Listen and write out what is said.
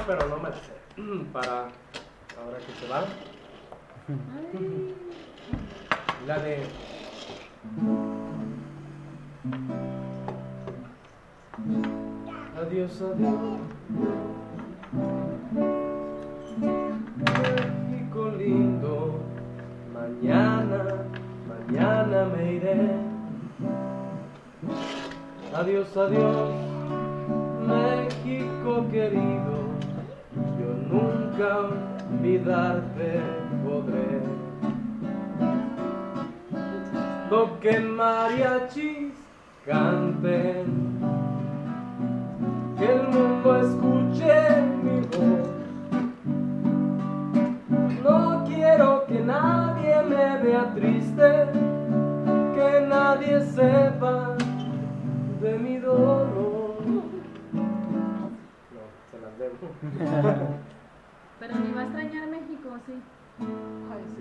pero no me la sé. Para ahora que se va. La de... Adiós, adiós. México lindo. Mañana me iré. Adiós, adiós, México querido. Yo nunca olvidarte podré. Toquen mariachis, canten, que el mundo escuche mi voz. No quiero que nadie me vea triste, que nadie sepa de mi dolor. No, se las debo. Pero ni va a extrañar México, sí. Ay,